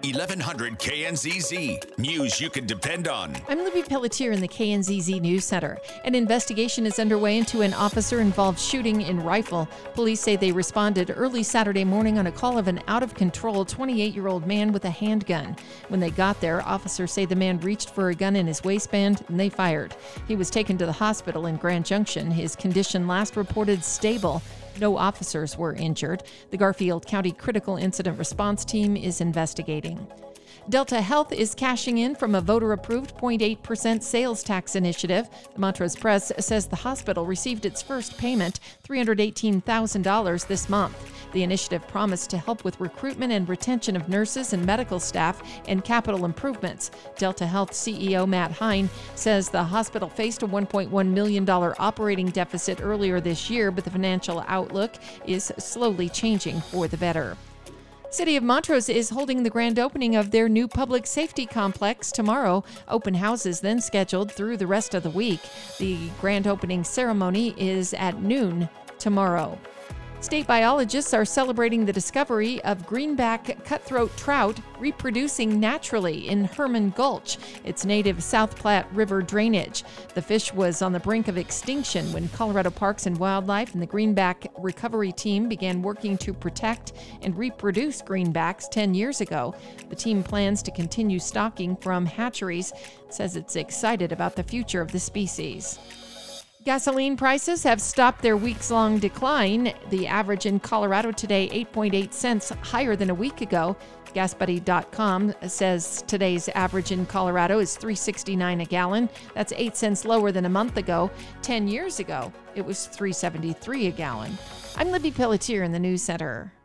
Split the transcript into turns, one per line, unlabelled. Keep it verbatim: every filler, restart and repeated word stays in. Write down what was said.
eleven hundred K N Z Z. News you can depend on.
I'm Libby Pelletier in the K N Z Z News Center. An investigation is underway into an officer-involved shooting in Rifle. Police say they responded early Saturday morning on a call of an out-of-control twenty-eight-year-old man with a handgun. When they got there, officers say the man reached for a gun in his waistband and they fired. He was taken to the hospital in Grand Junction. His condition last reported stable. No officers were injured. The Garfield County Critical Incident Response Team is investigating. Delta Health is cashing in from a voter-approved zero point eight percent sales tax initiative. The Montrose Press says the hospital received its first payment, three hundred eighteen thousand dollars, this month. The initiative promised to help with recruitment and retention of nurses and medical staff and capital improvements. Delta Health C E O Matt Hein says the hospital faced a one point one million dollars operating deficit earlier this year, but the financial outlook is slowly changing for the better. City of Montrose is holding the grand opening of their new public safety complex tomorrow. Open houses then scheduled through the rest of the week. The grand opening ceremony is at noon tomorrow. State biologists are celebrating the discovery of greenback cutthroat trout reproducing naturally in Herman Gulch, its native South Platte River drainage. The fish was on the brink of extinction when Colorado Parks and Wildlife and the Greenback Recovery Team began working to protect and reproduce greenbacks ten years ago. The team plans to continue stocking from hatcheries, says it's excited about the future of the species. Gasoline prices have stopped their weeks-long decline. The average in Colorado today, eight point eight cents higher than a week ago. gas buddy dot com says today's average in Colorado is three dollars and sixty-nine cents a gallon. That's eight cents lower than a month ago. Ten years ago, it was three dollars and seventy-three cents a gallon. I'm Libby Pelletier in the News Center.